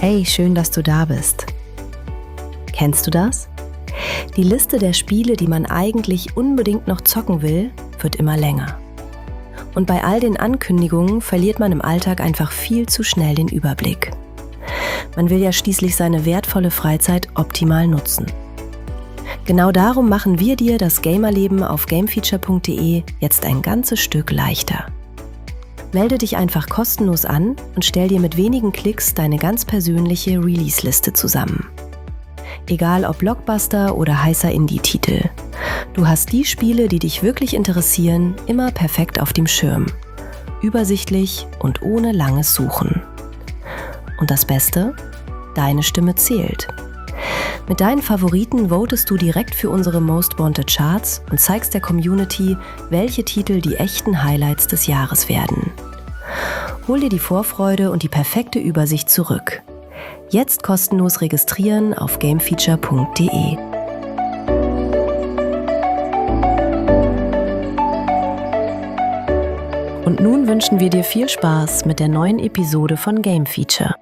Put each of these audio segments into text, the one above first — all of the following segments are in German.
Hey, schön, dass du da bist. Kennst du das? Die Liste der Spiele, die man eigentlich unbedingt noch zocken will, wird immer länger. Und bei all den Ankündigungen verliert man im Alltag einfach viel zu schnell den Überblick. Man will ja schließlich seine wertvolle Freizeit optimal nutzen. Genau darum machen wir dir das Gamerleben auf gamefeature.de jetzt ein ganzes Stück leichter. Melde dich einfach kostenlos an und stell dir mit wenigen Klicks deine ganz persönliche Release-Liste zusammen. Egal ob Blockbuster oder heißer Indie-Titel. Du hast die Spiele, die dich wirklich interessieren, immer perfekt auf dem Schirm. Übersichtlich und ohne langes Suchen. Und das Beste? Deine Stimme zählt. Mit deinen Favoriten votest du direkt für unsere Most Wanted Charts und zeigst der Community, welche Titel die echten Highlights des Jahres werden. Hol dir die Vorfreude und die perfekte Übersicht zurück. Jetzt kostenlos registrieren auf gamefeature.de. Und nun wünschen wir dir viel Spaß mit der neuen Episode von Game Feature.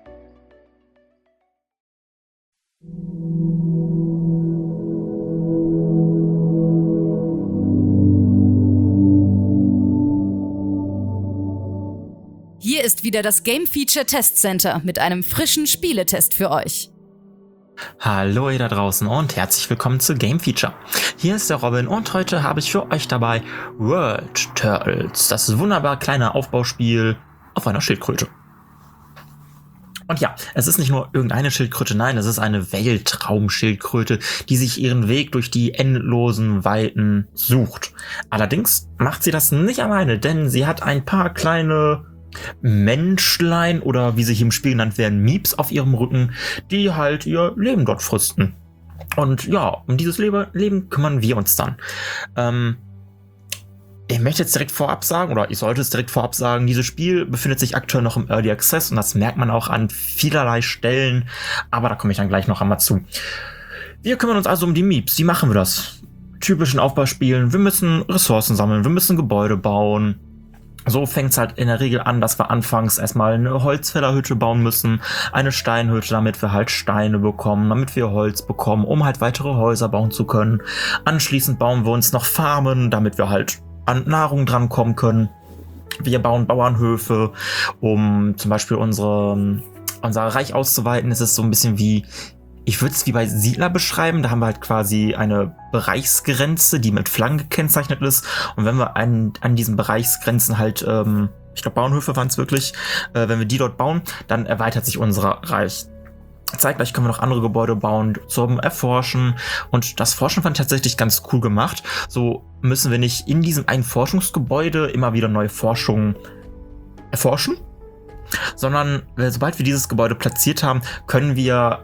Hier ist wieder das Game Feature Test Center mit einem frischen Spieletest für euch. Hallo ihr da draußen und herzlich willkommen zu Game Feature. Hier ist der Robin und heute habe ich für euch dabei World Turtles, das wunderbar kleine Aufbauspiel auf einer Schildkröte. Und ja, es ist nicht nur irgendeine Schildkröte, nein, es ist eine Weltraumschildkröte, die sich ihren Weg durch die endlosen Weiten sucht. Allerdings macht sie das nicht alleine, denn sie hat ein paar kleine Menschlein oder wie sie hier im Spiel genannt werden, Meeps auf ihrem Rücken, die halt ihr Leben dort fristen. Und ja, um dieses Leben kümmern wir uns dann. Ich möchte jetzt direkt vorab sagen, oder ich sollte es direkt vorab sagen, dieses Spiel befindet sich aktuell noch im Early Access und das merkt man auch an vielerlei Stellen, aber da komme ich dann gleich noch einmal zu. Wir kümmern uns also um die Meeps. Wie machen wir das? Typischen Aufbauspielen. Wir müssen Ressourcen sammeln, wir müssen Gebäude bauen. So fängt es halt in der Regel an, dass wir anfangs erstmal eine Holzfällerhütte bauen müssen, eine Steinhütte, damit wir halt Steine bekommen, damit wir Holz bekommen, um halt weitere Häuser bauen zu können. Anschließend bauen wir uns noch Farmen, damit wir halt an Nahrung drankommen können. Wir bauen Bauernhöfe, um zum Beispiel unser Reich auszuweiten. Es ist so ein bisschen wie, ich würde es wie bei Siedler beschreiben, da haben wir halt quasi eine Bereichsgrenze, die mit Flaggen gekennzeichnet ist. Und wenn wir an diesen Bereichsgrenzen halt, ich glaube Bauernhöfe waren es wirklich, wenn wir die dort bauen, dann erweitert sich unser Reich. Zeitgleich können wir noch andere Gebäude bauen zum Erforschen. Und das Forschen fand ich tatsächlich ganz cool gemacht. So müssen wir nicht in diesem einen Forschungsgebäude immer wieder neue Forschungen erforschen, sondern sobald wir dieses Gebäude platziert haben, können wir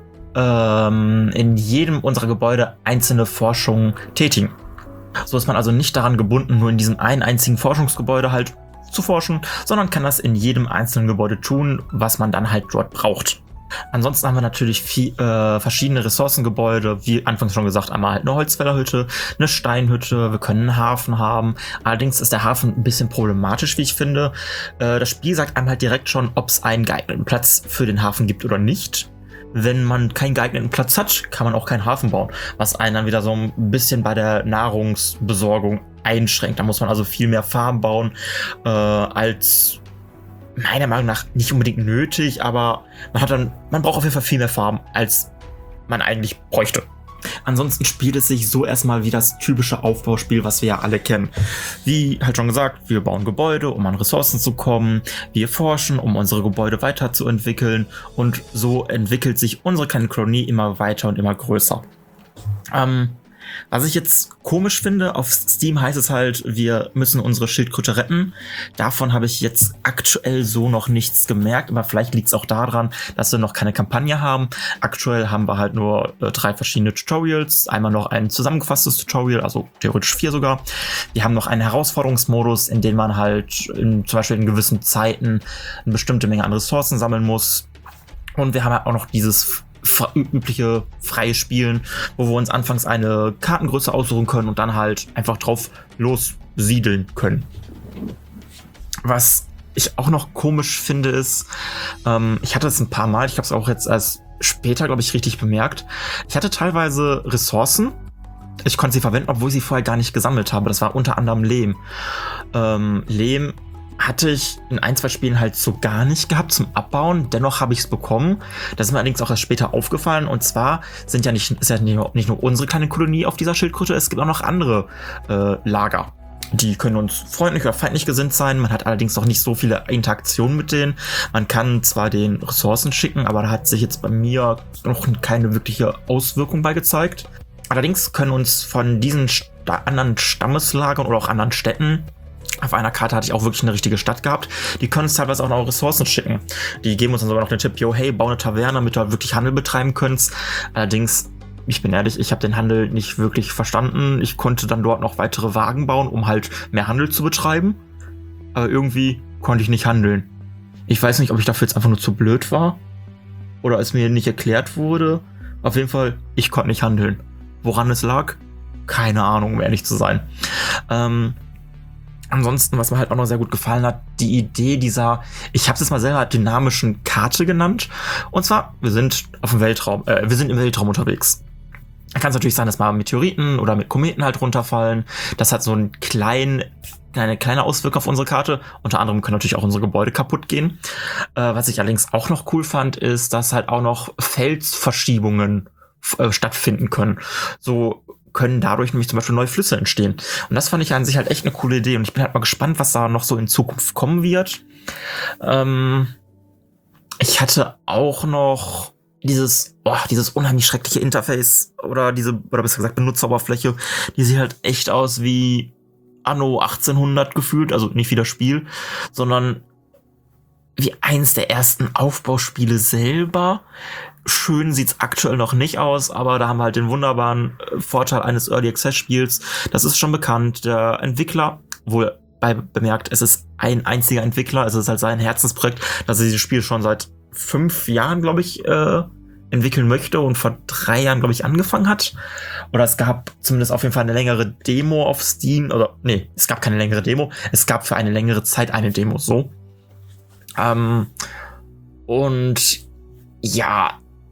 in jedem unserer Gebäude einzelne Forschungen tätigen. So ist man also nicht daran gebunden, nur in diesem einen einzigen Forschungsgebäude halt zu forschen, sondern kann das in jedem einzelnen Gebäude tun, was man dann halt dort braucht. Ansonsten haben wir natürlich verschiedene Ressourcengebäude, wie anfangs schon gesagt, einmal halt eine Holzfällerhütte, eine Steinhütte, wir können einen Hafen haben. Allerdings ist der Hafen ein bisschen problematisch, wie ich finde. Das Spiel sagt einem halt direkt schon, ob es einen geeigneten Platz für den Hafen gibt oder nicht. Wenn man keinen geeigneten Platz hat, kann man auch keinen Hafen bauen, was einen dann wieder so ein bisschen bei der Nahrungsbesorgung einschränkt. Da muss man also viel mehr Farmen bauen, als meiner Meinung nach nicht unbedingt nötig, aber man braucht auf jeden Fall viel mehr Farben, als man eigentlich bräuchte. Ansonsten spielt es sich so erstmal wie das typische Aufbauspiel, was wir ja alle kennen. Wie halt schon gesagt, wir bauen Gebäude, um an Ressourcen zu kommen. Wir forschen, um unsere Gebäude weiterzuentwickeln. Und so entwickelt sich unsere kleine Kolonie immer weiter und immer größer. Was ich jetzt komisch finde, auf Steam heißt es halt, wir müssen unsere Schildkröte retten. Davon habe ich jetzt aktuell so noch nichts gemerkt, aber vielleicht liegt es auch daran, dass wir noch keine Kampagne haben. Aktuell haben wir halt nur 3 verschiedene Tutorials, einmal noch ein zusammengefasstes Tutorial, also theoretisch 4 sogar. Wir haben noch einen Herausforderungsmodus, in dem man halt zum Beispiel in gewissen Zeiten eine bestimmte Menge an Ressourcen sammeln muss. Und wir haben halt auch noch dieses übliche freie Spielen, wo wir uns anfangs eine Kartengröße aussuchen können und dann halt einfach drauf lossiedeln können. Was ich auch noch komisch finde, ist, ich hatte es ein paar Mal, ich habe es auch jetzt erst später, glaube ich, richtig bemerkt. Ich hatte teilweise Ressourcen. Ich konnte sie verwenden, obwohl ich sie vorher gar nicht gesammelt habe. Das war unter anderem Lehm. Lehm hatte ich in 1, 2 Spielen halt so gar nicht gehabt zum Abbauen. Dennoch habe ich es bekommen. Das ist mir allerdings auch erst später aufgefallen. Und zwar ist ja nicht nur unsere kleine Kolonie auf dieser Schildkröte, es gibt auch noch andere Lager. Die können uns freundlich oder feindlich gesinnt sein. Man hat allerdings noch nicht so viele Interaktionen mit denen. Man kann zwar den Ressourcen schicken, aber da hat sich jetzt bei mir noch keine wirkliche Auswirkung bei gezeigt. Allerdings können uns von diesen anderen Stammeslagern oder auch anderen Städten, auf einer Karte hatte ich auch wirklich eine richtige Stadt gehabt, die können uns teilweise auch noch Ressourcen schicken. Die geben uns dann sogar noch den Tipp, yo, hey, bau eine Taverne, damit du wirklich Handel betreiben könntest. Allerdings, ich bin ehrlich, ich habe den Handel nicht wirklich verstanden. Ich konnte dann dort noch weitere Wagen bauen, um halt mehr Handel zu betreiben. Aber irgendwie konnte ich nicht handeln. Ich weiß nicht, ob ich dafür jetzt einfach nur zu blöd war oder es mir nicht erklärt wurde. Auf jeden Fall, ich konnte nicht handeln. Woran es lag? Keine Ahnung, um ehrlich zu sein. Ansonsten, was mir halt auch noch sehr gut gefallen hat, die Idee dieser, ich habe es jetzt mal selber dynamischen Karte genannt. Und zwar, wir sind im Weltraum unterwegs. Da kann es natürlich sein, dass mal Meteoriten oder mit Kometen halt runterfallen. Das hat so eine kleine Auswirkung auf unsere Karte. Unter anderem können natürlich auch unsere Gebäude kaputt gehen. Was ich allerdings auch noch cool fand, ist, dass halt auch noch Felsverschiebungen stattfinden können. So können dadurch nämlich zum Beispiel neue Flüsse entstehen. Und das fand ich an sich halt echt eine coole Idee. Und ich bin halt mal gespannt, was da noch so in Zukunft kommen wird. Ich hatte auch noch dieses unheimlich schreckliche Interface oder besser gesagt Benutzeroberfläche, die sieht halt echt aus wie Anno 1800 gefühlt, also nicht wie das Spiel, sondern wie eins der ersten Aufbauspiele selber. Schön sieht's aktuell noch nicht aus, aber da haben wir halt den wunderbaren Vorteil eines Early Access Spiels. Das ist schon bekannt. Der Entwickler, wohl bemerkt, es ist ein einziger Entwickler, es ist halt sein Herzensprojekt, dass er dieses Spiel schon seit 5 Jahren, glaube ich, entwickeln möchte und vor 3 Jahren, glaube ich, angefangen hat. Oder es gab zumindest auf jeden Fall eine längere Demo auf Steam. Es gab keine längere Demo. Es gab für eine längere Zeit eine Demo, so. Und ja,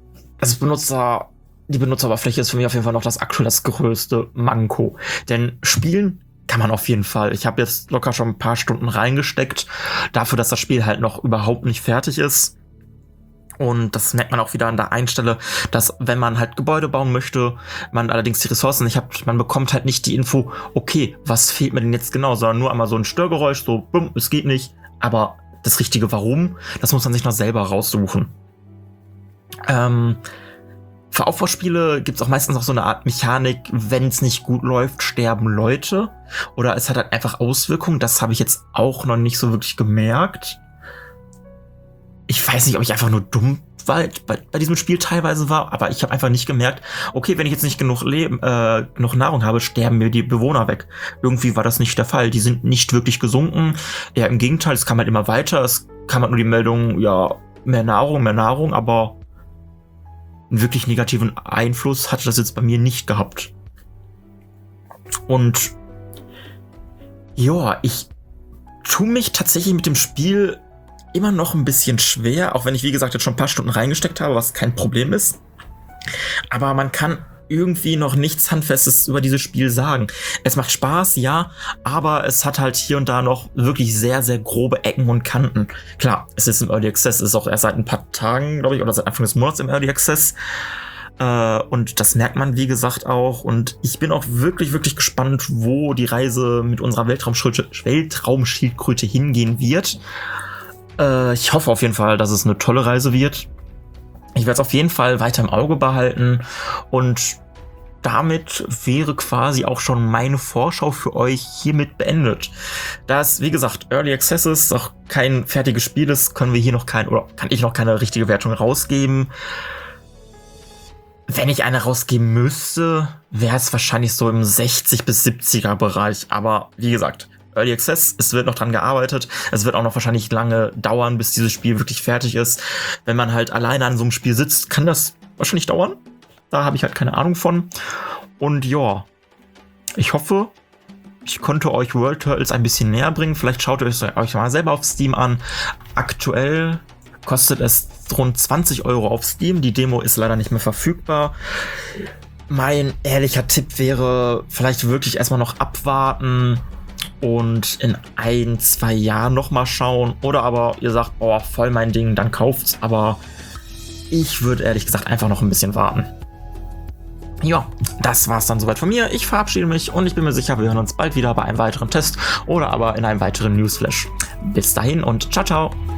die Benutzeroberfläche ist für mich auf jeden Fall noch das größte Manko. Denn spielen kann man auf jeden Fall. Ich habe jetzt locker schon ein paar Stunden reingesteckt, dafür, dass das Spiel halt noch überhaupt nicht fertig ist. Und das merkt man auch wieder an der einen Stelle, dass wenn man halt Gebäude bauen möchte, man allerdings die Ressourcen nicht hat, man bekommt halt nicht die Info, okay, was fehlt mir denn jetzt genau, sondern nur einmal so ein Störgeräusch, so, bumm, es geht nicht. Aber das richtige Warum, das muss man sich noch selber raussuchen. Für Aufbauspiele gibt es auch meistens noch so eine Art Mechanik, wenn es nicht gut läuft, sterben Leute. Oder es hat halt einfach Auswirkungen, das habe ich jetzt auch noch nicht so wirklich gemerkt. Ich weiß nicht, ob ich einfach nur dumm bei diesem Spiel teilweise war, aber ich habe einfach nicht gemerkt, okay, wenn ich jetzt nicht genug Nahrung habe, sterben mir die Bewohner weg. Irgendwie war das nicht der Fall. Die sind nicht wirklich gesunken. Eher im Gegenteil, es kam halt immer weiter. Es kam halt nur die Meldung, ja, mehr Nahrung, aber einen wirklich negativen Einfluss hatte das jetzt bei mir nicht gehabt. Und ja, ich tue mich tatsächlich mit dem Spiel immer noch ein bisschen schwer, auch wenn ich, wie gesagt, jetzt schon ein paar Stunden reingesteckt habe, was kein Problem ist. Aber man kann irgendwie noch nichts Handfestes über dieses Spiel sagen. Es macht Spaß, ja, aber es hat halt hier und da noch wirklich sehr, sehr grobe Ecken und Kanten. Klar, es ist im Early Access, es ist auch erst seit ein paar Tagen, glaube ich, oder seit Anfang des Monats im Early Access. Und das merkt man, wie gesagt, auch. Und ich bin auch wirklich, wirklich gespannt, wo die Reise mit unserer Weltraumschildkröte hingehen wird. Ich hoffe auf jeden Fall, dass es eine tolle Reise wird. Ich werde es auf jeden Fall weiter im Auge behalten und damit wäre quasi auch schon meine Vorschau für euch hiermit beendet. Da es, wie gesagt, Early Access ist, auch kein fertiges Spiel ist, kann ich noch keine richtige Wertung rausgeben. Wenn ich eine rausgeben müsste, wäre es wahrscheinlich so im 60 bis 70er Bereich. Aber wie gesagt, Early Access, es wird noch dran gearbeitet. Es wird auch noch wahrscheinlich lange dauern, bis dieses Spiel wirklich fertig ist. Wenn man halt alleine an so einem Spiel sitzt, kann das wahrscheinlich dauern. Da habe ich halt keine Ahnung von. Und ja, ich hoffe, ich konnte euch World Turtles ein bisschen näher bringen. Vielleicht schaut ihr euch mal selber auf Steam an. Aktuell kostet es rund 20 € auf Steam. Die Demo ist leider nicht mehr verfügbar. Mein ehrlicher Tipp wäre, vielleicht wirklich erstmal noch abwarten und in 1-2 Jahren nochmal schauen. Oder aber ihr sagt, oh, voll mein Ding, dann kauft's. Aber ich würde ehrlich gesagt einfach noch ein bisschen warten. Ja, das war's dann soweit von mir. Ich verabschiede mich und ich bin mir sicher, wir hören uns bald wieder bei einem weiteren Test oder aber in einem weiteren Newsflash. Bis dahin und ciao, ciao.